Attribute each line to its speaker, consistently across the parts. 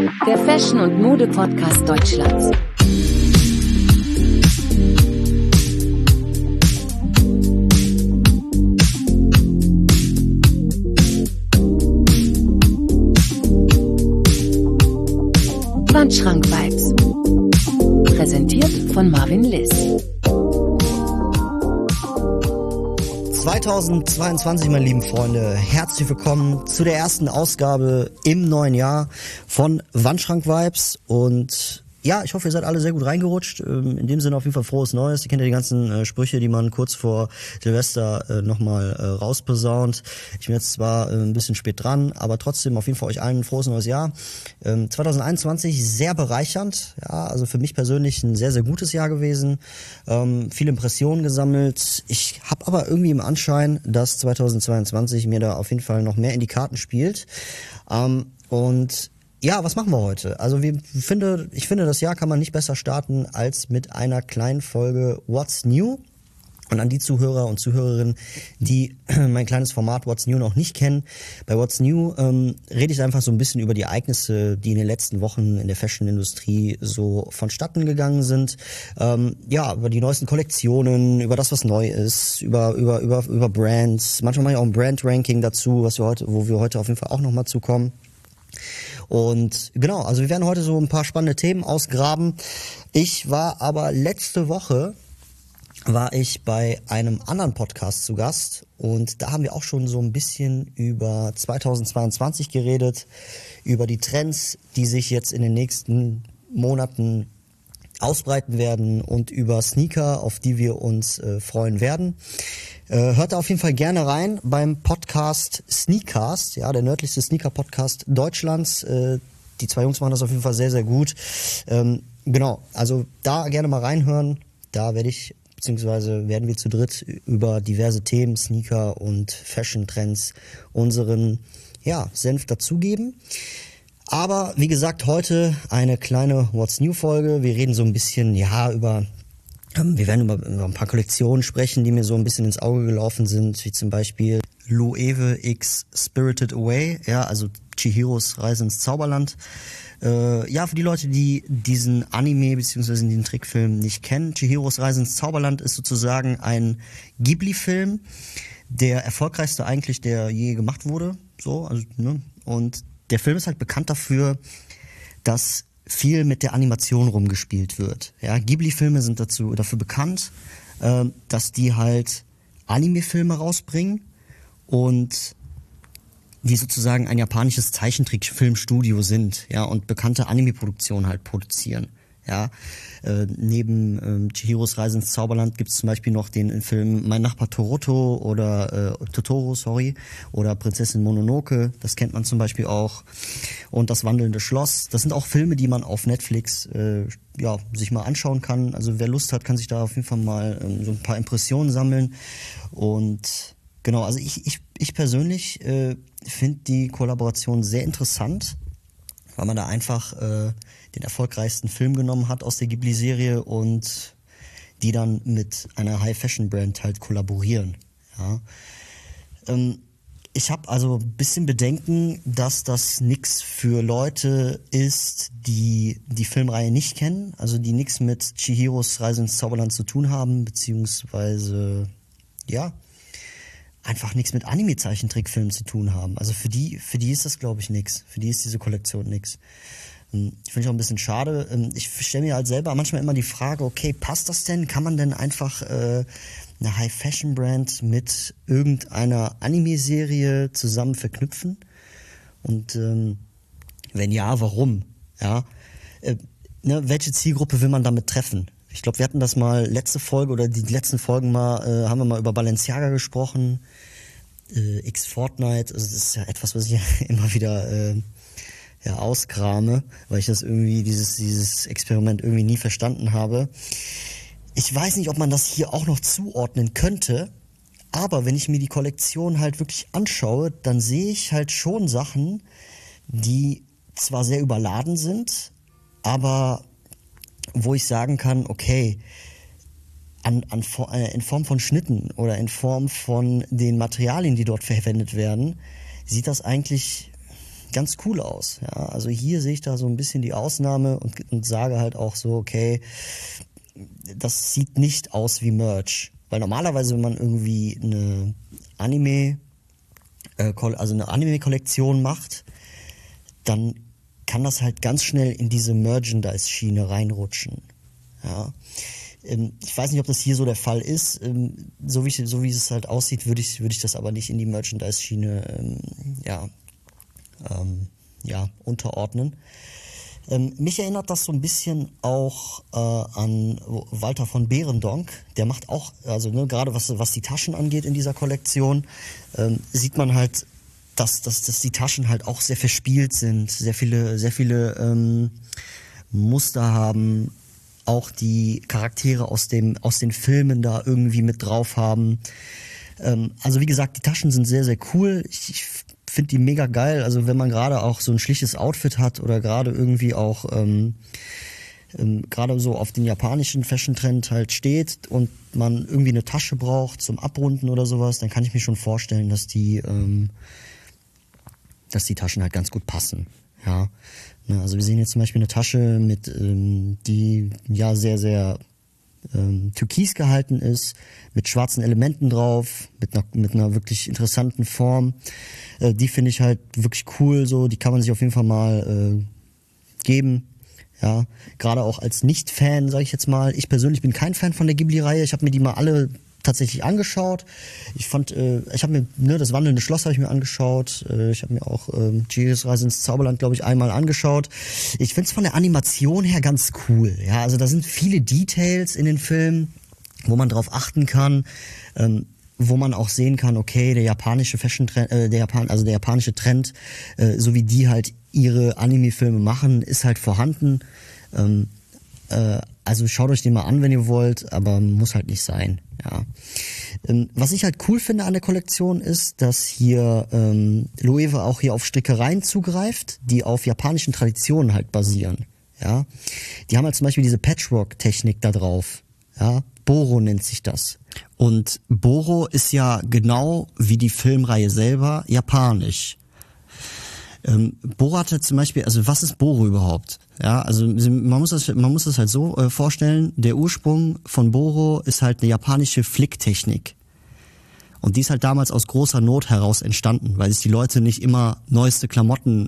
Speaker 1: Der Fashion- und Mode-Podcast Deutschlands. Wandschrank-Vibes. Präsentiert von Marvin Liss.
Speaker 2: 2022, meine lieben Freunde, herzlich willkommen zu der ersten Ausgabe im neuen Jahr von Wandschrank-Vibes. Und ja, ich hoffe, ihr seid alle sehr gut reingerutscht. In dem Sinne auf jeden Fall frohes Neues. Ihr kennt ja die ganzen Sprüche, die man kurz vor Silvester nochmal rausposaunt. Ich bin jetzt zwar ein bisschen spät dran, aber trotzdem auf jeden Fall euch allen ein frohes neues Jahr. 2021 sehr bereichernd. Ja, also für mich persönlich ein sehr, sehr gutes Jahr gewesen. Viele Impressionen gesammelt. Ich habe aber irgendwie im Anschein, dass 2022 mir da auf jeden Fall noch mehr in die Karten spielt. Und ja, was machen wir heute? Also ich finde, das Jahr kann man nicht besser starten als mit einer kleinen Folge What's New. Und an die Zuhörer und Zuhörerinnen, die mein kleines Format What's New noch nicht kennen. Bei What's New rede ich einfach so ein bisschen über die Ereignisse, die in den letzten Wochen in der Fashion-Industrie so vonstatten gegangen sind. Über die neuesten Kollektionen, über das, was neu ist, über Brands. Manchmal mache ich auch ein Brand-Ranking dazu, wo wir heute auf jeden Fall auch nochmal zukommen. Und genau, also wir werden heute so ein paar spannende Themen ausgraben. Ich war aber letzte Woche bei einem anderen Podcast zu Gast und da haben wir auch schon so ein bisschen über 2022 geredet, über die Trends, die sich jetzt in den nächsten Monaten ausbreiten werden und über Sneaker, auf die wir uns freuen werden. Hört da auf jeden Fall gerne rein beim Podcast Sneakcast, ja, der nördlichste Sneaker-Podcast Deutschlands. Die zwei Jungs machen das auf jeden Fall sehr, sehr gut. Genau, also da gerne mal reinhören. Da werden wir zu dritt über diverse Themen, Sneaker und Fashion-Trends unseren Senf dazugeben. Aber wie gesagt, heute eine kleine What's New-Folge. Wir reden so ein bisschen wir werden über ein paar Kollektionen sprechen, die mir so ein bisschen ins Auge gelaufen sind, wie zum Beispiel Loewe x Spirited Away, ja, also Chihiros Reise ins Zauberland. Für die Leute, die diesen Anime bzw. den Trickfilm nicht kennen, Chihiros Reise ins Zauberland ist sozusagen ein Ghibli-Film, der erfolgreichste eigentlich, der je gemacht wurde. Und der Film ist halt bekannt dafür, dass viel mit der Animation rumgespielt wird. Ja, Ghibli-Filme sind dafür bekannt, dass die halt Anime-Filme rausbringen und die sozusagen ein japanisches Zeichentrickfilmstudio sind, ja, und bekannte Anime-Produktionen halt produzieren. Ja, neben Chihiros Reise ins Zauberland gibt es zum Beispiel noch den Film Mein Nachbar Totoro oder Prinzessin Mononoke, das kennt man zum Beispiel auch. Und Das wandelnde Schloss, das sind auch Filme, die man auf Netflix sich mal anschauen kann. Also wer Lust hat, kann sich da auf jeden Fall mal so ein paar Impressionen sammeln. Und genau, also ich persönlich finde die Kollaboration sehr interessant, weil man da einfach den erfolgreichsten Film genommen hat aus der Ghibli-Serie und die dann mit einer High-Fashion-Brand halt kollaborieren. Ja. Ich habe also ein bisschen Bedenken, dass das nix für Leute ist, die die Filmreihe nicht kennen, also die nichts mit Chihiros Reise ins Zauberland zu tun haben, beziehungsweise einfach nichts mit Anime-Zeichentrickfilmen zu tun haben. Also für die ist das, glaube ich, nix. Für die ist diese Kollektion nix. Ich finde ich auch ein bisschen schade. Ich stelle mir halt selber manchmal immer die Frage, okay, passt das denn? Kann man denn einfach eine High-Fashion-Brand mit irgendeiner Anime-Serie zusammen verknüpfen? Und wenn ja, warum? Ja, welche Zielgruppe will man damit treffen? Ich glaube, wir hatten das mal letzte Folge oder die letzten Folgen mal, haben wir mal über Balenciaga gesprochen, X Fortnite, also das ist ja etwas, was ich immer wieder auskrame, weil ich das irgendwie, dieses Experiment irgendwie nie verstanden habe. Ich weiß nicht, ob man das hier auch noch zuordnen könnte, aber wenn ich mir die Kollektion halt wirklich anschaue, dann sehe ich halt schon Sachen, die zwar sehr überladen sind, aber wo ich sagen kann, okay, in Form von Schnitten oder in Form von den Materialien, die dort verwendet werden, sieht das eigentlich ganz cool aus. Ja, also hier sehe ich da so ein bisschen die Ausnahme und sage halt auch so, okay, das sieht nicht aus wie Merch. Weil normalerweise, wenn man irgendwie eine Anime-Kollektion macht, dann kann das halt ganz schnell in diese Merchandise-Schiene reinrutschen. Ja. Ich weiß nicht, ob das hier so der Fall ist. So wie es halt aussieht, würde ich das aber nicht in die Merchandise-Schiene unterordnen. Mich erinnert das so ein bisschen auch an Walter von Behrendonck. Der macht auch, also gerade was die Taschen angeht in dieser Kollektion, sieht man halt, dass die Taschen halt auch sehr verspielt sind, sehr viele Muster haben, auch die Charaktere aus den Filmen da irgendwie mit drauf haben. Also wie gesagt, die Taschen sind sehr, sehr cool. Ich finde die mega geil. Also wenn man gerade auch so ein schlichtes Outfit hat oder gerade irgendwie auch gerade so auf den japanischen Fashion-Trend halt steht und man irgendwie eine Tasche braucht zum Abrunden oder sowas, dann kann ich mir schon vorstellen, dass die Taschen halt ganz gut passen. Ja. Also wir sehen jetzt zum Beispiel eine Tasche mit die ja sehr, sehr türkis gehalten ist, mit schwarzen Elementen drauf, mit einer wirklich interessanten Form. Die finde ich halt wirklich cool, so, die kann man sich auf jeden Fall mal geben. Ja, gerade auch als Nicht-Fan, sage ich jetzt mal. Ich persönlich bin kein Fan von der Ghibli-Reihe. Ich habe mir die mal alle tatsächlich angeschaut. Ich habe mir, das wandelnde Schloss habe ich mir angeschaut. Ich habe mir auch Chihiros Reise ins Zauberland, glaube ich, einmal angeschaut. Ich finde es von der Animation her ganz cool. Ja, also da sind viele Details in den Filmen, wo man drauf achten kann, wo man auch sehen kann, okay, der japanische Fashion-Trend, der japanische Trend, so wie die halt ihre Anime-Filme machen, ist halt vorhanden. Also schaut euch den mal an, wenn ihr wollt, aber muss halt nicht sein. Ja. Was ich halt cool finde an der Kollektion ist, dass hier Loewe auch hier auf Strickereien zugreift, die auf japanischen Traditionen halt basieren. Ja. Die haben halt zum Beispiel diese Patchwork-Technik da drauf. Ja. Boro nennt sich das. Und Boro ist ja genau wie die Filmreihe selber japanisch. Boro hatte zum Beispiel, also was ist Boro überhaupt? Ja, also man muss das halt so vorstellen, der Ursprung von Boro ist halt eine japanische Flicktechnik. Und die ist halt damals aus großer Not heraus entstanden, weil sich die Leute nicht immer neueste Klamotten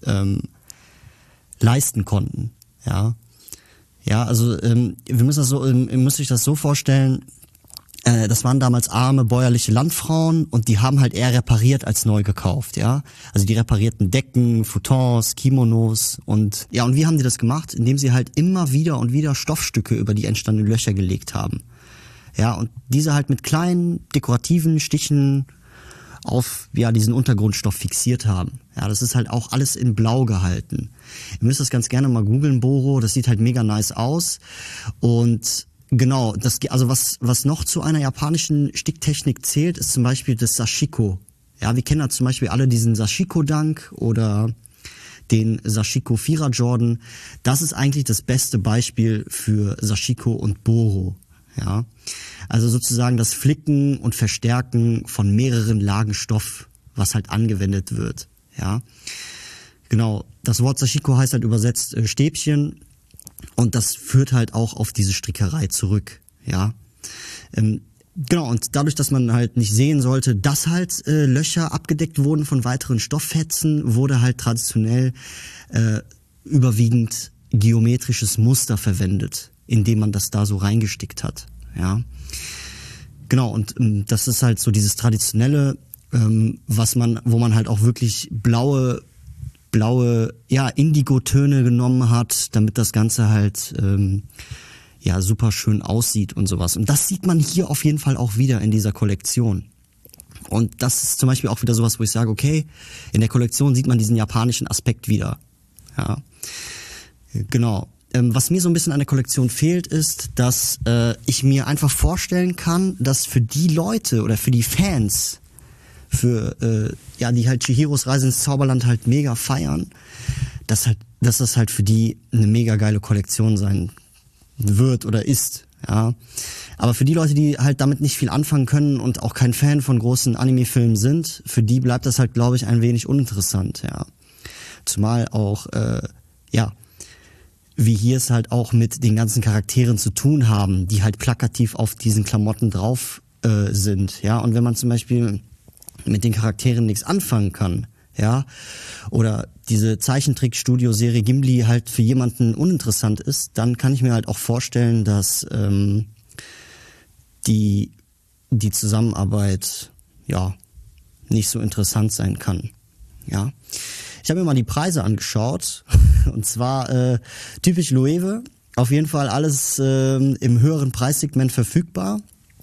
Speaker 2: leisten konnten. Ja. Ja, also ihr müsst euch das so vorstellen, das waren damals arme bäuerliche Landfrauen und die haben halt eher repariert als neu gekauft, ja. Also die reparierten Decken, Futons, Kimonos und wie haben die das gemacht? Indem sie halt immer wieder und wieder Stoffstücke über die entstandenen Löcher gelegt haben. Ja, und diese halt mit kleinen dekorativen Stichen auf diesen Untergrundstoff fixiert haben. Ja, das ist halt auch alles in Blau gehalten. Ihr müsst das ganz gerne mal googeln, Boro, das sieht halt mega nice aus und genau, was noch zu einer japanischen Sticktechnik zählt, ist zum Beispiel das Sashiko. Ja, wir kennen da zum Beispiel alle diesen Sashiko-Dunk oder den Sashiko Vierer Jordan. Das ist eigentlich das beste Beispiel für Sashiko und Boro. Ja, also sozusagen das Flicken und Verstärken von mehreren Lagen Stoff, was halt angewendet wird. Ja, genau. Das Wort Sashiko heißt halt übersetzt Stäbchen. Und das führt halt auch auf diese Strickerei zurück, ja. Genau, und dadurch, dass man halt nicht sehen sollte, dass halt Löcher abgedeckt wurden von weiteren Stofffetzen, wurde halt traditionell überwiegend geometrisches Muster verwendet, indem man das da so reingestickt hat, ja. Genau, und das ist halt so dieses Traditionelle, wo man halt auch wirklich blaue Indigo-Töne genommen hat, damit das Ganze halt super schön aussieht und sowas. Und das sieht man hier auf jeden Fall auch wieder in dieser Kollektion. Und das ist zum Beispiel auch wieder sowas, wo ich sage, okay, in der Kollektion sieht man diesen japanischen Aspekt wieder. Ja, genau. Was mir so ein bisschen an der Kollektion fehlt, ist, dass ich mir einfach vorstellen kann, dass für die Leute oder für die Fans, die halt Chihiros Reise ins Zauberland halt mega feiern, dass das halt für die eine mega geile Kollektion sein wird oder ist, ja. Aber für die Leute, die halt damit nicht viel anfangen können und auch kein Fan von großen Anime-Filmen sind, für die bleibt das halt, glaube ich, ein wenig uninteressant, ja. Zumal auch, wie hier es halt auch mit den ganzen Charakteren zu tun haben, die halt plakativ auf diesen Klamotten drauf sind, ja. Und wenn man zum Beispiel mit den Charakteren nichts anfangen kann, ja, oder diese Zeichentrick-Studio-Serie Gimli halt für jemanden uninteressant ist, dann kann ich mir halt auch vorstellen, dass die Zusammenarbeit ja nicht so interessant sein kann. Ja, ich habe mir mal die Preise angeschaut und zwar typisch Loewe, auf jeden Fall alles im höheren Preissegment verfügbar.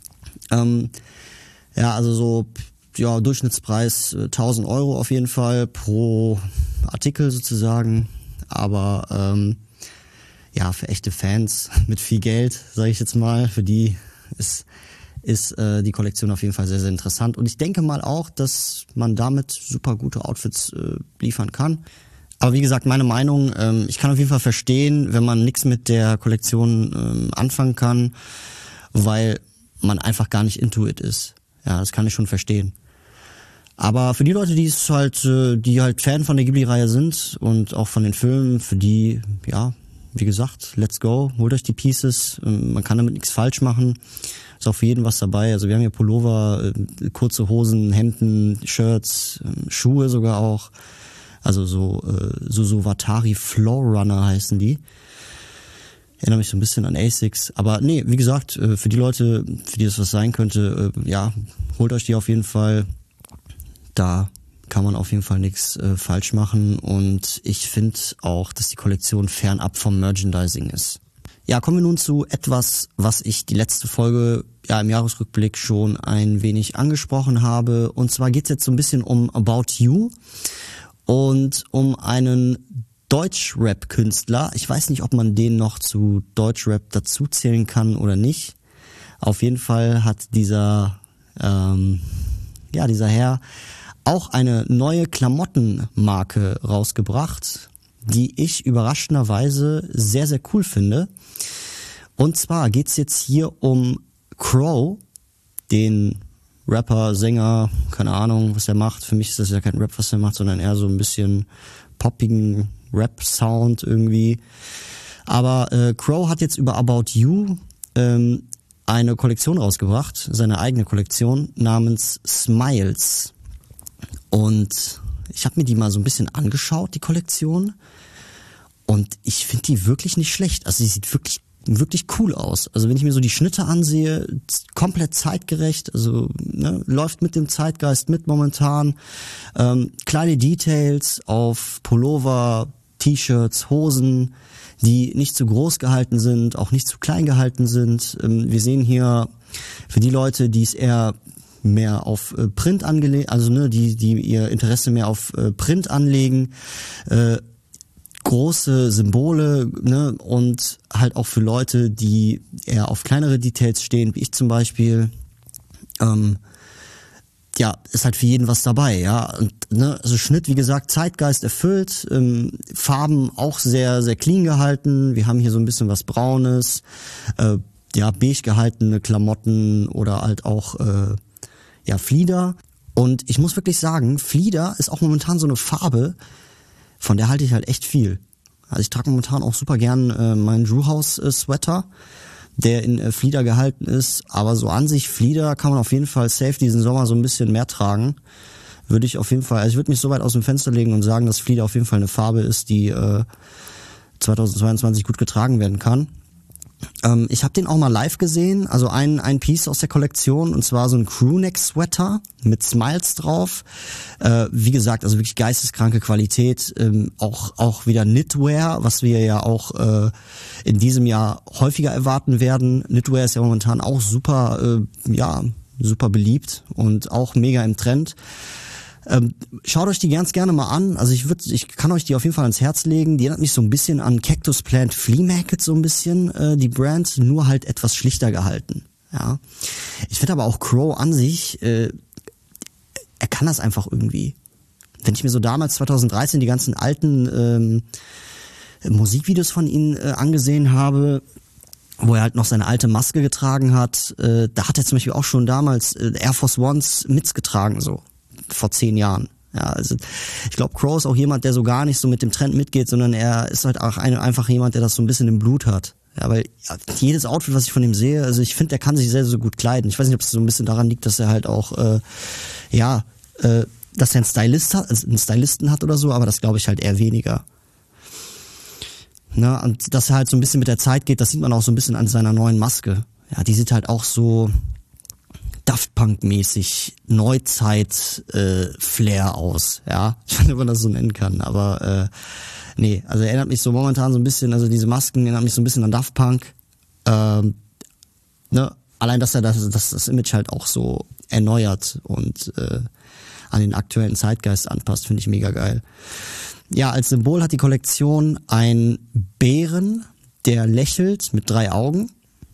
Speaker 2: Also so Durchschnittspreis 1.000 Euro auf jeden Fall pro Artikel sozusagen, aber für echte Fans mit viel Geld, sage ich jetzt mal, für die ist die Kollektion auf jeden Fall sehr, sehr interessant. Und ich denke mal auch, dass man damit super gute Outfits liefern kann. Aber wie gesagt, meine Meinung, ich kann auf jeden Fall verstehen, wenn man nichts mit der Kollektion anfangen kann, weil man einfach gar nicht into it ist. Ja, das kann ich schon verstehen. Aber für die Leute, die halt Fan von der Ghibli-Reihe sind und auch von den Filmen, für die, ja, wie gesagt, let's go, holt euch die Pieces, man kann damit nichts falsch machen. Ist auch für jeden was dabei. Also wir haben hier Pullover, kurze Hosen, Hemden, Shirts, Schuhe sogar auch. Also so Watari Floor Runner heißen die. Erinnere mich so ein bisschen an Asics. Aber nee, wie gesagt, für die Leute, für die das was sein könnte, holt euch die auf jeden Fall. Da kann man auf jeden Fall nichts falsch machen. Und ich finde auch, dass die Kollektion fernab vom Merchandising ist. Ja, kommen wir nun zu etwas, was ich die letzte Folge im Jahresrückblick schon ein wenig angesprochen habe. Und zwar geht's jetzt so ein bisschen um About You und um einen Deutschrap-Künstler. Ich weiß nicht, ob man den noch zu Deutschrap dazuzählen kann oder nicht. Auf jeden Fall hat dieser Herr auch eine neue Klamottenmarke rausgebracht, die ich überraschenderweise sehr, sehr cool finde. Und zwar geht's jetzt hier um Crow, den Rapper, Sänger, keine Ahnung, was er macht. Für mich ist das ja kein Rap, was er macht, sondern eher so ein bisschen poppigen Rap-Sound irgendwie. Aber Crow hat jetzt über About You eine Kollektion rausgebracht, seine eigene Kollektion namens Smiles. Und ich habe mir die mal so ein bisschen angeschaut, die Kollektion. Und ich finde die wirklich nicht schlecht. Also die sieht wirklich cool aus. Also wenn ich mir so die Schnitte ansehe, komplett zeitgerecht, also läuft mit dem Zeitgeist mit momentan. Kleine Details auf Pullover, T-Shirts, Hosen, die nicht zu groß gehalten sind, auch nicht zu klein gehalten sind. Wir sehen hier für die Leute, die es eher mehr auf Print angelegt, also die ihr Interesse mehr auf Print anlegen, große Symbole, und halt auch für Leute, die eher auf kleinere Details stehen, wie ich zum Beispiel, ist halt für jeden was dabei, ja. Und also Schnitt, wie gesagt, Zeitgeist erfüllt, Farben auch sehr, sehr clean gehalten. Wir haben hier so ein bisschen was Braunes, beige gehaltene Klamotten oder halt auch Flieder. Und ich muss wirklich sagen, Flieder ist auch momentan so eine Farbe, von der halte ich halt echt viel. Also ich trage momentan auch super gern meinen Drew House Sweater, der in Flieder gehalten ist. Aber so an sich Flieder kann man auf jeden Fall safe diesen Sommer so ein bisschen mehr tragen. Würde ich auf jeden Fall, also ich würde mich so weit aus dem Fenster legen und sagen, dass Flieder auf jeden Fall eine Farbe ist, die 2022 gut getragen werden kann. Ich habe den auch mal live gesehen, also ein Piece aus der Kollektion, und zwar so ein Crewneck-Sweater mit Smiles drauf. Wie gesagt, also wirklich geisteskranke Qualität, auch wieder Knitwear, was wir ja auch in diesem Jahr häufiger erwarten werden. Knitwear ist ja momentan auch super beliebt und auch mega im Trend. Schaut euch die ganz gerne mal an. Also ich kann euch die auf jeden Fall ans Herz legen. Die erinnert mich so ein bisschen an Cactus Plant Flea Market, so ein bisschen, die Brand, nur halt etwas schlichter gehalten. Ja. Ich finde aber auch Crow an sich, er kann das einfach irgendwie. Wenn ich mir so damals 2013 die ganzen alten Musikvideos von ihm angesehen habe, wo er halt noch seine alte Maske getragen hat, da hat er zum Beispiel auch schon damals Air Force Ones mitgetragen, so vor 10 Jahren. Ja, also ich glaube, Crow ist auch jemand, der so gar nicht so mit dem Trend mitgeht, sondern er ist halt auch einfach jemand, der das so ein bisschen im Blut hat. Ja, weil jedes Outfit, was ich von ihm sehe, also ich finde, der kann sich sehr, sehr gut kleiden. Ich weiß nicht, ob es so ein bisschen daran liegt, dass er halt auch, dass er einen Stylisten hat oder so, aber das glaube ich halt eher weniger. Na, und dass er halt so ein bisschen mit der Zeit geht, das sieht man auch so ein bisschen an seiner neuen Maske. Ja, die sieht halt auch so Daft Punk-mäßig Neuzeit-Flair aus, ja. Ich weiß nicht, ob man das so nennen kann, aber nee, also erinnert mich so momentan so ein bisschen, also diese Masken erinnert mich so ein bisschen an Daft Punk. Ne? Allein, dass er das Image halt auch so erneuert und an den aktuellen Zeitgeist anpasst, finde ich mega geil. Ja, als Symbol hat die Kollektion einen Bären, der lächelt mit 3 Augen.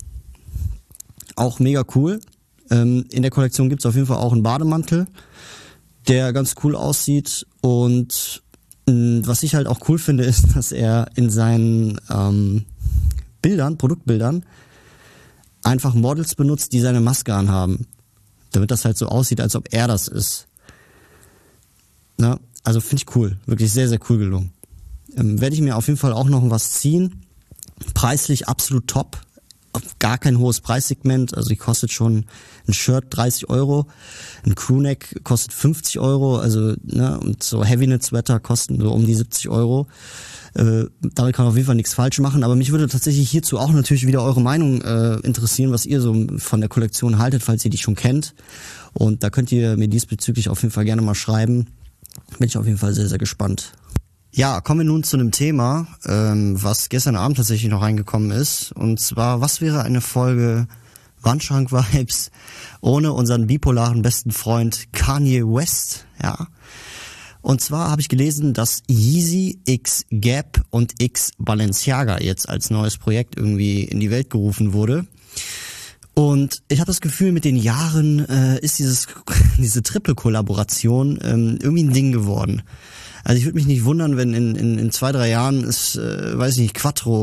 Speaker 2: Auch mega cool. In der Kollektion gibt's auf jeden Fall auch einen Bademantel, der ganz cool aussieht. Und was ich halt auch cool finde, ist, dass er in seinen Produktbildern, einfach Models benutzt, die seine Maske anhaben. Damit das halt so aussieht, als ob er das ist. Na, also finde ich cool. Wirklich sehr, sehr cool gelungen. Werde ich mir auf jeden Fall auch noch was ziehen. Preislich absolut top. Gar kein hohes Preissegment. Also die kostet schon ein Shirt 30 €. Ein Crewneck kostet 50 €. Also, ne, und so Heavy-Knit-Sweater kosten so um die 70 €. Damit kann man auf jeden Fall nichts falsch machen. Aber mich würde tatsächlich hierzu auch natürlich wieder eure Meinung interessieren, was ihr so von der Kollektion haltet, falls ihr die schon kennt. Und da könnt ihr mir diesbezüglich auf jeden Fall gerne mal schreiben. Bin ich auf jeden Fall sehr, sehr gespannt. Ja, kommen wir nun zu einem Thema, was gestern Abend tatsächlich noch reingekommen ist. Und zwar, was wäre eine Folge Wandschrank-Vibes ohne unseren bipolaren besten Freund Kanye West? Ja. Und zwar habe ich gelesen, dass Yeezy x Gap und x Balenciaga jetzt als neues Projekt irgendwie in die Welt gerufen wurde. Und ich habe das Gefühl, mit den Jahren ist diese Triple-Kollaboration irgendwie ein Ding geworden. Also ich würde mich nicht wundern, wenn in 2-3 Jahren es, weiß ich nicht,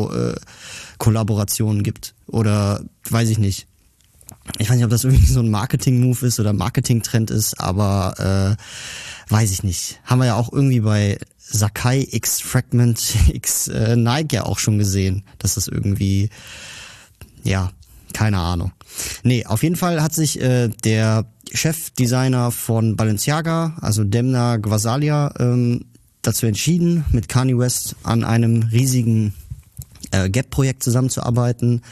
Speaker 2: Quattro-Kollaborationen gibt. Oder weiß ich nicht. Ich weiß nicht, ob das irgendwie so ein Marketing-Move ist oder Marketing-Trend ist, aber weiß ich nicht. Haben wir ja auch irgendwie bei Sakai x Fragment x Nike ja auch schon gesehen, dass das irgendwie, ja, keine Ahnung. Nee, auf jeden Fall hat sich der Chefdesigner von Balenciaga, also Demna Gvasalia, dazu entschieden, mit Kanye West an einem riesigen Gap-Projekt zusammenzuarbeiten.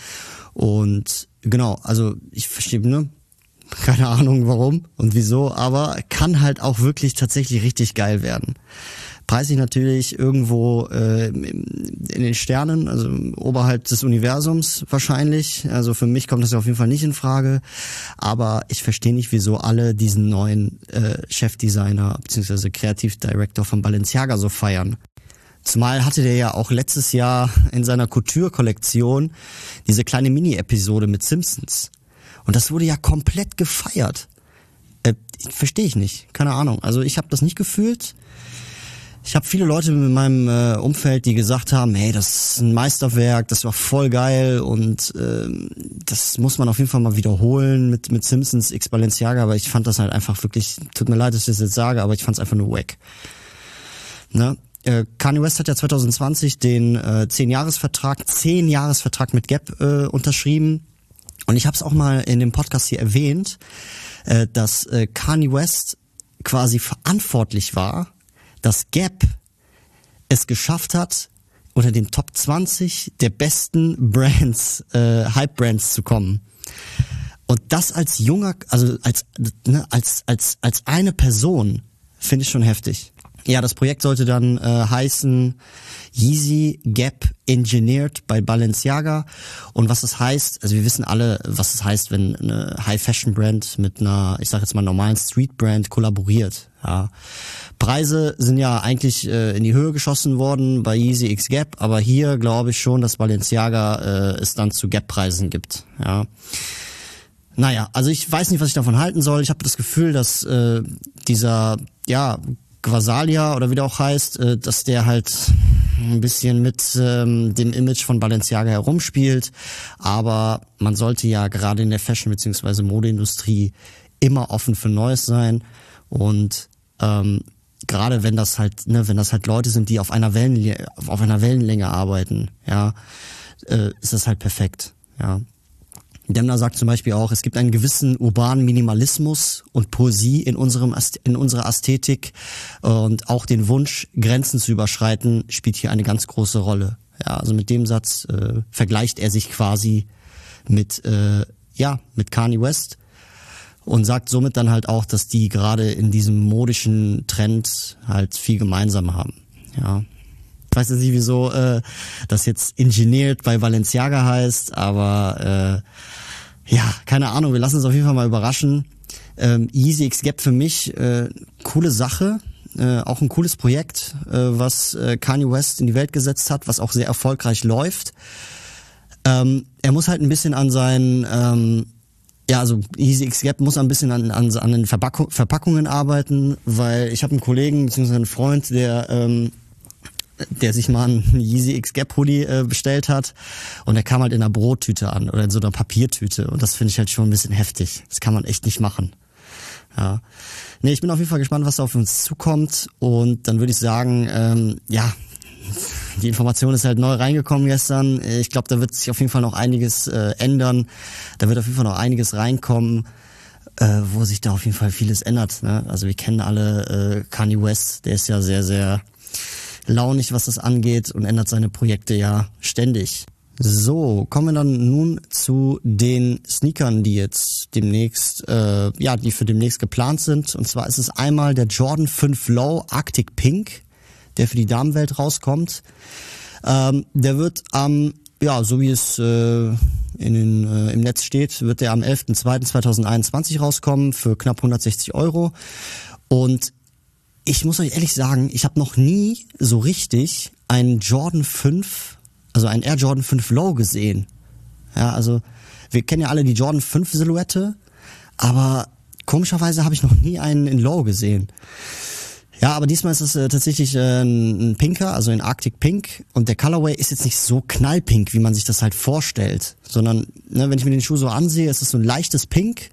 Speaker 2: Und genau, also ich verstehe, ne? Keine Ahnung warum und wieso, aber kann halt auch wirklich tatsächlich richtig geil werden. Preislich natürlich irgendwo in den Sternen, also oberhalb des Universums wahrscheinlich. Also für mich kommt das ja auf jeden Fall nicht in Frage. Aber ich verstehe nicht, wieso alle diesen neuen Chefdesigner bzw. Kreativdirektor von Balenciaga so feiern. Zumal hatte der ja auch letztes Jahr in seiner Couture-Kollektion diese kleine Mini-Episode mit Simpsons. Und das wurde ja komplett gefeiert. Verstehe ich nicht, keine Ahnung. Also ich habe das nicht gefühlt. Ich habe viele Leute in meinem Umfeld, die gesagt haben, hey, das ist ein Meisterwerk, das war voll geil und das muss man auf jeden Fall mal wiederholen mit Simpsons x Balenciaga, aber ich fand das halt einfach wirklich, tut mir leid, dass ich das jetzt sage, aber ich fand es einfach nur wack. Ne? Kanye West hat ja 2020 den 10-Jahres-Vertrag mit Gap unterschrieben und ich habe es auch mal in dem Podcast hier erwähnt, dass Kanye West quasi verantwortlich war, dass Gap es geschafft hat, unter den Top 20 der besten Brands, Hype-Brands zu kommen. Und das als junger, also als eine Person, finde ich schon heftig. Ja, das Projekt sollte dann heißen Yeezy Gap Engineered bei Balenciaga. Und was das heißt, also wir wissen alle, was es heißt, wenn eine High-Fashion-Brand mit einer, ich sag jetzt mal, normalen Street-Brand kollaboriert. Ja. Preise sind ja eigentlich in die Höhe geschossen worden bei Yeezy x Gap, aber hier glaube ich schon, dass Balenciaga es dann zu Gap-Preisen gibt. Ja. Naja, also ich weiß nicht, was ich davon halten soll. Ich habe das Gefühl, dass dieser, ja, Gvasalia oder wie der auch heißt, dass der halt ein bisschen mit dem Image von Balenciaga herumspielt, aber man sollte ja gerade in der Fashion- bzw. Modeindustrie immer offen für Neues sein und gerade wenn das halt Leute sind, die auf einer Wellenlänge arbeiten, ja, ist das halt perfekt, ja. Demner sagt zum Beispiel auch, es gibt einen gewissen urbanen Minimalismus und Poesie in unserer Ästhetik und auch den Wunsch, Grenzen zu überschreiten, spielt hier eine ganz große Rolle. Ja, also mit dem Satz vergleicht er sich quasi mit Kanye West und sagt somit dann halt auch, dass die gerade in diesem modischen Trend halt viel gemeinsam haben. Ja. Ich weiß jetzt nicht, wieso das jetzt Engineered bei Balenciaga heißt, aber keine Ahnung, wir lassen uns auf jeden Fall mal überraschen. Yeezy X Gap für mich coole Sache, auch ein cooles Projekt, was Kanye West in die Welt gesetzt hat, was auch sehr erfolgreich läuft. Er muss halt ein bisschen an seinen Yeezy X Gap muss ein bisschen an den Verpackungen arbeiten, weil ich habe einen Kollegen bzw. einen Freund, der sich mal einen Yeezy X Gap Hoodie bestellt hat und der kam halt in einer Brottüte an oder in so einer Papiertüte und das finde ich halt schon ein bisschen heftig. Das kann man echt nicht machen. Ja. Nee, ich bin auf jeden Fall gespannt, was da auf uns zukommt und dann würde ich sagen, die Information ist halt neu reingekommen gestern. Ich glaube, da wird sich auf jeden Fall noch einiges ändern. Da wird auf jeden Fall noch einiges reinkommen, wo sich da auf jeden Fall vieles ändert. Ne? Also wir kennen alle Kanye West, der ist ja sehr, sehr launig, was das angeht und ändert seine Projekte ja ständig. So, kommen wir dann nun zu den Sneakern, die jetzt demnächst, die für demnächst geplant sind. Und zwar ist es einmal der Jordan 5 Low Arctic Pink, der für die Damenwelt rauskommt. Der wird so wie es im Netz steht, wird der am 11.02.2021 rauskommen für knapp 160 €. Und ich muss euch ehrlich sagen, ich habe noch nie so richtig einen Jordan 5, also einen Air Jordan 5 Low gesehen. Ja, also wir kennen ja alle die Jordan 5 Silhouette, aber komischerweise habe ich noch nie einen in Low gesehen. Ja, aber diesmal ist es tatsächlich ein Pinker, also ein Arctic Pink und der Colorway ist jetzt nicht so knallpink, wie man sich das halt vorstellt, sondern wenn ich mir den Schuh so ansehe, ist es so ein leichtes Pink.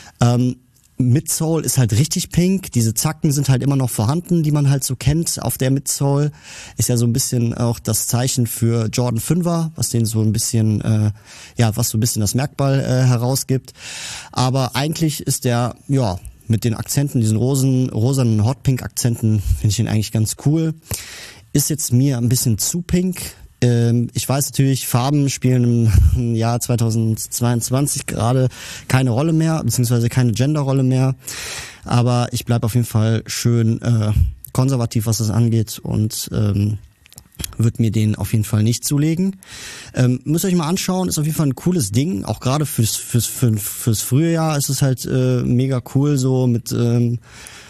Speaker 2: Midsole ist halt richtig pink, diese Zacken sind halt immer noch vorhanden, die man halt so kennt auf der Midsole. Ist ja so ein bisschen auch das Zeichen für Jordan 5er, was den so ein bisschen, was so ein bisschen das Merkmal herausgibt. Aber eigentlich ist der, mit den Akzenten, diesen rosanen Hotpink-Akzenten, finde ich ihn eigentlich ganz cool. Ist jetzt mir ein bisschen zu pink. Ich weiß natürlich, Farben spielen im Jahr 2022 gerade keine Rolle mehr, beziehungsweise keine Genderrolle mehr. Aber ich bleibe auf jeden Fall schön konservativ, was das angeht und wird mir den auf jeden Fall nicht zulegen. Müsst ihr euch mal anschauen, ist auf jeden Fall ein cooles Ding. Auch gerade fürs frühe Jahr ist es halt mega cool, so mit, wenn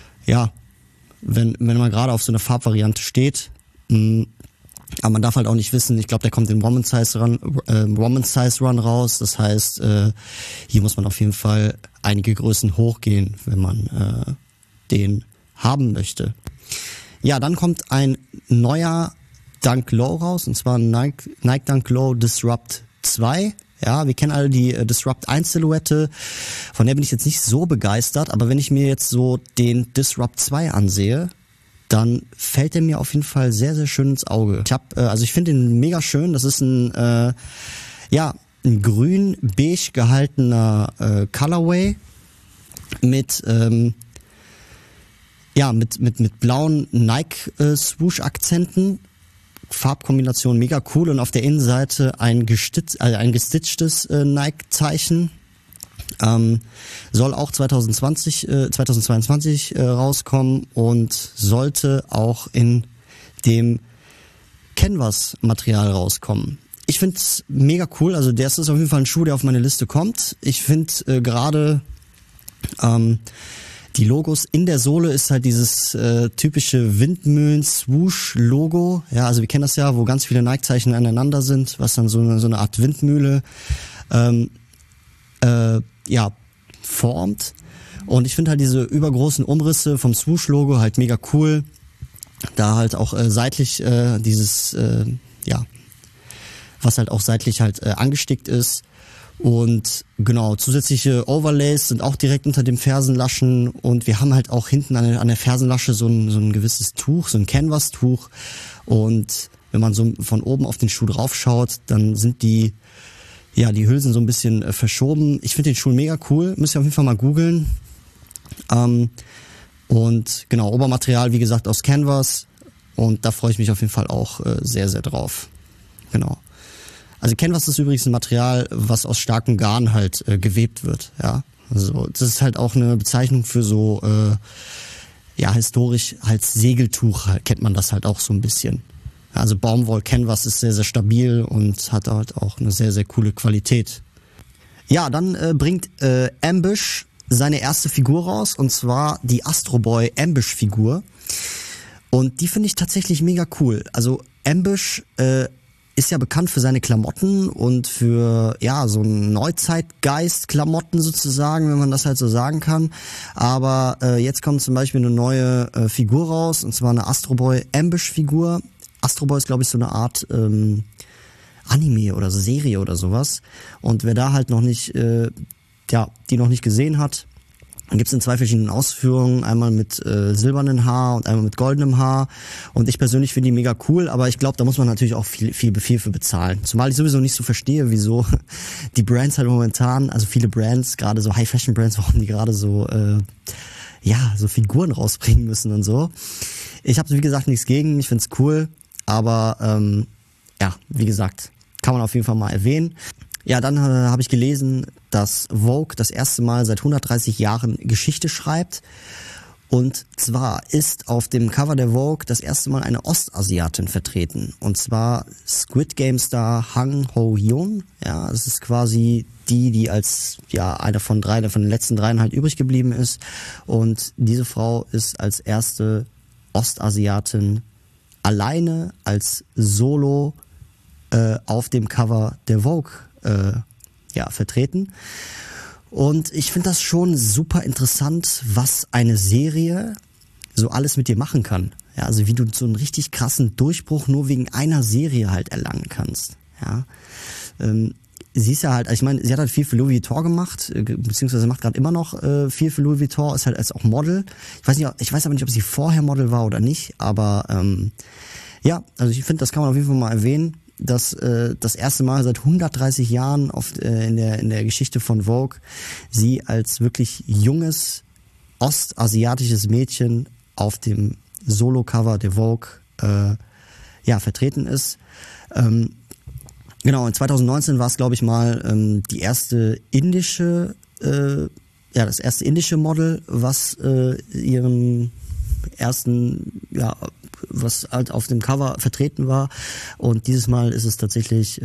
Speaker 2: man gerade auf so eine Farbvariante steht. Aber man darf halt auch nicht wissen, ich glaube, der kommt in Woman's Size Run raus. Das heißt, hier muss man auf jeden Fall einige Größen hochgehen, wenn man den haben möchte. Ja, dann kommt ein neuer Dunk Low raus, und zwar Nike Dunk Low Disrupt 2. Ja, wir kennen alle die Disrupt 1 Silhouette, von der bin ich jetzt nicht so begeistert, aber wenn ich mir jetzt so den Disrupt 2 ansehe, dann fällt er mir auf jeden Fall sehr, sehr schön ins Auge. Ich finde den mega schön. Das ist ein grün-beige gehaltener Colorway mit blauen Nike-Swoosh-Akzenten. Farbkombination mega cool und auf der Innenseite ein gestitchtes Nike-Zeichen. Soll auch 2022 rauskommen und sollte auch in dem Canvas-Material rauskommen. Ich finde es mega cool, also das ist auf jeden Fall ein Schuh, der auf meine Liste kommt. Ich finde gerade die Logos in der Sohle ist halt dieses typische Windmühlen-Swoosh-Logo. Ja, also wir kennen das ja, wo ganz viele Nike-Zeichen aneinander sind, was dann so eine Art Windmühle formt. Und ich finde halt diese übergroßen Umrisse vom Swoosh-Logo halt mega cool. Da halt auch seitlich was halt auch seitlich halt angestickt ist. Und genau, zusätzliche Overlays sind auch direkt unter dem Fersenlaschen und wir haben halt auch hinten an der Fersenlasche so ein gewisses Tuch, so ein Canvas-Tuch, und wenn man so von oben auf den Schuh drauf schaut, dann sind die Hülsen so ein bisschen verschoben. Ich finde den Schuh mega cool, müsst ihr auf jeden Fall mal googeln. Und genau, Obermaterial, wie gesagt, aus Canvas, und da freue ich mich auf jeden Fall auch sehr, sehr drauf. Genau. Also Canvas ist übrigens ein Material, was aus starkem Garn halt gewebt wird, ja. Also das ist halt auch eine Bezeichnung für so, historisch als Segeltuch kennt man das halt auch so ein bisschen. Also Baumwoll Canvas ist sehr, sehr stabil und hat halt auch eine sehr, sehr coole Qualität. Ja, dann bringt Ambush seine erste Figur raus, und zwar die Astro Boy Ambush Figur. Und die finde ich tatsächlich mega cool. Also Ambush ist ja bekannt für seine Klamotten und für so Neuzeitgeist-Klamotten sozusagen, wenn man das halt so sagen kann. Aber jetzt kommt zum Beispiel eine neue Figur raus, und zwar eine Astro Boy Ambush Figur. Astro Boy ist, glaube ich, so eine Art Anime oder Serie oder sowas. Und wer da halt noch nicht, die noch nicht gesehen hat, dann gibt's in 2 verschiedenen Ausführungen, einmal mit silbernem Haar und einmal mit goldenem Haar. Und ich persönlich finde die mega cool, aber ich glaube, da muss man natürlich auch viel für bezahlen. Zumal ich sowieso nicht so verstehe, wieso die Brands halt momentan, also viele Brands, gerade so High-Fashion-Brands, warum die gerade so so Figuren rausbringen müssen und so. Ich habe, wie gesagt, nichts gegen, ich find's cool, aber wie gesagt, kann man auf jeden Fall mal erwähnen. Ja, dann habe ich gelesen, dass Vogue das erste Mal seit 130 Jahren Geschichte schreibt. Und zwar ist auf dem Cover der Vogue das erste Mal eine Ostasiatin vertreten. Und zwar Squid Game Star Hang Ho-yeon. Ja, das ist quasi die als einer von den letzten 3 halt übrig geblieben ist. Und diese Frau ist als erste Ostasiatin alleine als Solo auf dem Cover der Vogue vertreten. Und ich finde das schon super interessant, was eine Serie so alles mit dir machen kann. Ja, also wie du so einen richtig krassen Durchbruch nur wegen einer Serie halt erlangen kannst. Ja, sie ist ja halt, ich meine, sie hat halt viel für Louis Vuitton gemacht, beziehungsweise macht gerade immer noch viel für Louis Vuitton, ist halt als auch Model. Ich weiß aber nicht, ob sie vorher Model war oder nicht, aber also ich finde, das kann man auf jeden Fall mal erwähnen, dass das erste Mal seit 130 Jahren in der Geschichte von Vogue sie als wirklich junges ostasiatisches Mädchen auf dem Solo-Cover der Vogue vertreten ist. Genau, in 2019 war es, glaube ich, mal die erste indische, das erste indische Model, was ihren ersten, was halt auf dem Cover vertreten war. Und dieses Mal ist es tatsächlich,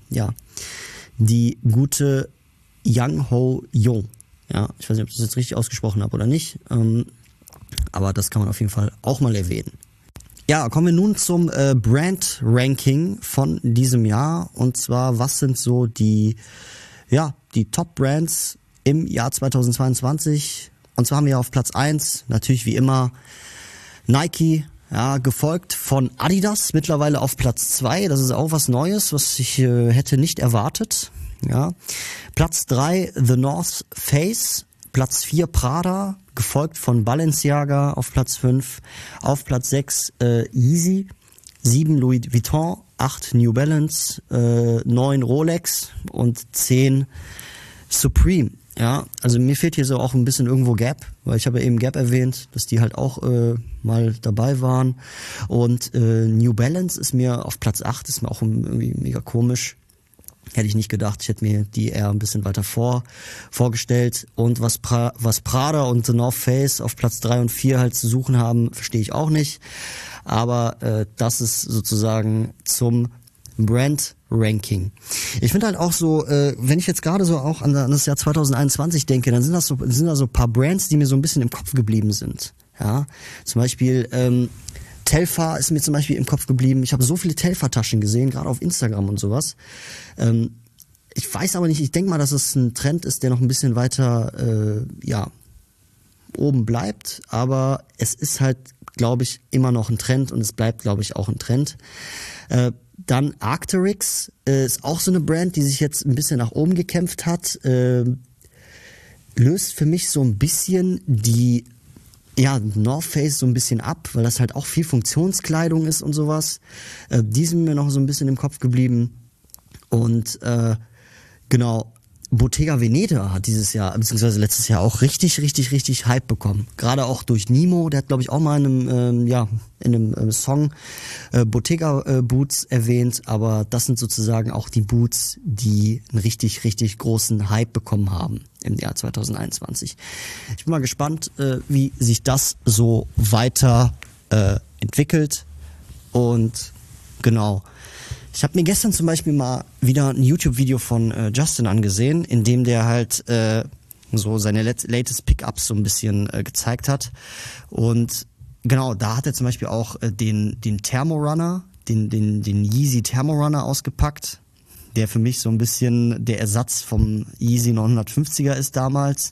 Speaker 2: die gute Yang Ho-yeon. Ja, ich weiß nicht, ob ich das jetzt richtig ausgesprochen habe oder nicht. Aber das kann man auf jeden Fall auch mal erwähnen. Ja, kommen wir nun zum Brand-Ranking von diesem Jahr. Und zwar, was sind so die Top-Brands im Jahr 2022? Und zwar haben wir auf Platz 1 natürlich wie immer Nike, gefolgt von Adidas, mittlerweile auf Platz 2. Das ist auch was Neues, was ich hätte nicht erwartet. Ja. Platz 3 The North Face, Platz 4 Prada, gefolgt von Balenciaga auf Platz 5. Auf Platz 6 Yeezy, 7 Louis Vuitton, 8 New Balance, 9 Rolex und 10 Supreme. Ja, also mir fehlt hier so auch ein bisschen irgendwo Gap, weil ich habe ja eben Gap erwähnt, dass die halt auch mal dabei waren. Und New Balance ist mir auf Platz 8, ist mir auch irgendwie mega komisch. Hätte ich nicht gedacht, ich hätte mir die eher ein bisschen weiter vorgestellt. Und was Prada und The North Face auf Platz 3 und 4 halt zu suchen haben, verstehe ich auch nicht. Aber das ist sozusagen zum Brand-Ranking. Ich finde halt auch so, wenn ich jetzt gerade so auch an das Jahr 2021 denke, dann sind da so ein paar Brands, die mir so ein bisschen im Kopf geblieben sind. Ja, zum Beispiel Telfar ist mir zum Beispiel im Kopf geblieben. Ich habe so viele Telfar-Taschen gesehen, gerade auf Instagram und sowas. Ich weiß aber nicht, ich denke mal, dass es ein Trend ist, der noch ein bisschen weiter oben bleibt, aber es ist halt, glaube ich, immer noch ein Trend und es bleibt, glaube ich, auch ein Trend. Dann Arc'teryx ist auch so eine Brand, die sich jetzt ein bisschen nach oben gekämpft hat. Löst für mich so ein bisschen die North Face so ein bisschen ab, weil das halt auch viel Funktionskleidung ist und sowas. Die sind mir noch so ein bisschen im Kopf geblieben. Und genau, Bottega Veneta hat dieses Jahr, beziehungsweise letztes Jahr auch richtig Hype bekommen. Gerade auch durch Nemo, der hat, glaube ich, auch mal in einem Song Bottega Boots erwähnt, aber das sind sozusagen auch die Boots, die einen richtig großen Hype bekommen haben im Jahr 2021. Ich bin mal gespannt, wie sich das so weiter entwickelt und genau. Ich habe mir gestern zum Beispiel mal wieder ein YouTube-Video von Justin angesehen, in dem der halt so seine latest Pickups so ein bisschen gezeigt hat. Und genau, da hat er zum Beispiel auch den Thermorunner, den Yeezy Thermorunner ausgepackt, der für mich so ein bisschen der Ersatz vom Yeezy 950er ist damals.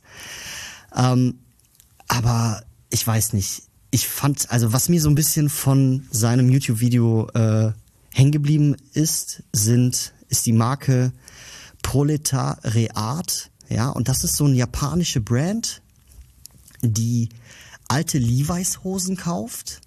Speaker 2: Aber ich weiß nicht. Ich fand, also was mir so ein bisschen von seinem YouTube-Video hängen geblieben ist die Marke Proletariat, ja, und das ist so eine japanische Brand, die alte Levi's Hosen kauft,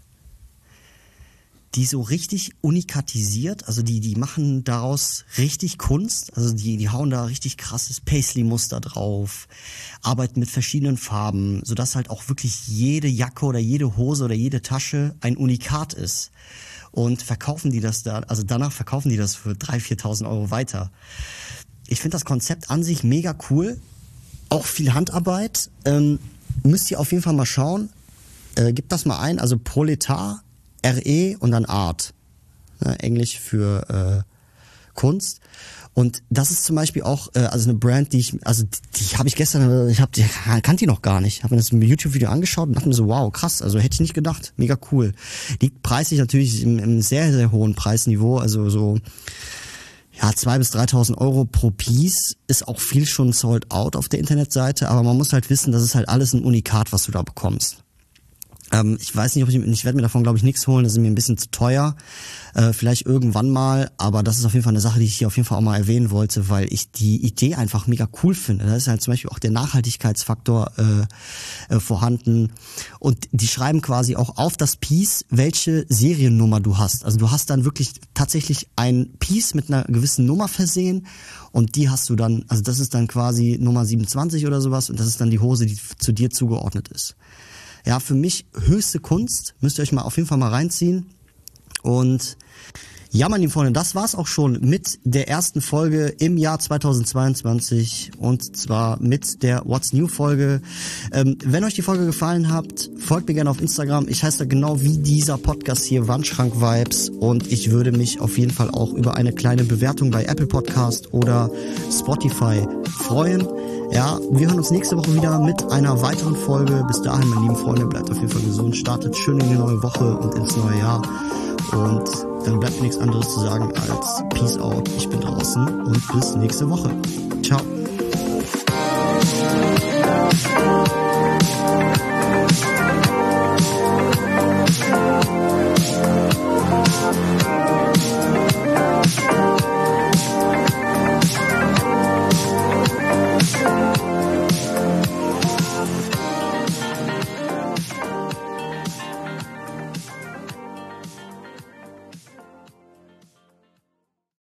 Speaker 2: die so richtig unikatisiert, also die machen daraus richtig Kunst, also die hauen da richtig krasses Paisley-Muster drauf, arbeiten mit verschiedenen Farben, sodass halt auch wirklich jede Jacke oder jede Hose oder jede Tasche ein Unikat ist. Und verkaufen die das da, also danach verkaufen die das für 3.000, 4.000 Euro weiter. Ich finde das Konzept an sich mega cool. Auch viel Handarbeit. Müsst ihr auf jeden Fall mal schauen. Gebt das mal ein, also Proletar, RE und dann Art. Englisch für Kunst. Und das ist zum Beispiel auch also eine Brand, die habe ich gestern, kannte die noch gar nicht. Habe mir das YouTube-Video angeschaut und dachte mir so, wow, krass, also hätte ich nicht gedacht, mega cool. Liegt preislich natürlich im sehr, sehr hohen Preisniveau, also so 2.000 bis 3.000 Euro pro Piece ist auch viel schon sold out auf der Internetseite, aber man muss halt wissen, das ist halt alles ein Unikat, was du da bekommst. Ich weiß nicht, ich werde mir davon, glaube ich, nichts holen, das ist mir ein bisschen zu teuer. Vielleicht irgendwann mal, aber das ist auf jeden Fall eine Sache, die ich hier auf jeden Fall auch mal erwähnen wollte, weil ich die Idee einfach mega cool finde. Da ist halt zum Beispiel auch der Nachhaltigkeitsfaktor vorhanden. Und die schreiben quasi auch auf das Piece, welche Seriennummer du hast. Also du hast dann wirklich tatsächlich ein Piece mit einer gewissen Nummer versehen und die hast du dann, also das ist dann quasi Nummer 27 oder sowas und das ist dann die Hose, die zu dir zugeordnet ist. Ja, für mich höchste Kunst, müsst ihr euch mal auf jeden Fall mal reinziehen. Und ja, meine lieben Freunde, das war's auch schon mit der ersten Folge im Jahr 2022 und zwar mit der What's New Folge. Wenn euch die Folge gefallen hat, folgt mir gerne auf Instagram. Ich heiße da genau wie dieser Podcast hier, Wandschrank Vibes, und ich würde mich auf jeden Fall auch über eine kleine Bewertung bei Apple Podcast oder Spotify freuen. Ja, wir hören uns nächste Woche wieder mit einer weiteren Folge. Bis dahin, meine lieben Freunde, bleibt auf jeden Fall gesund, startet schön in die neue Woche und ins neue Jahr. Und dann bleibt mir nichts anderes zu sagen als Peace out, ich bin draußen und bis nächste Woche. Ciao.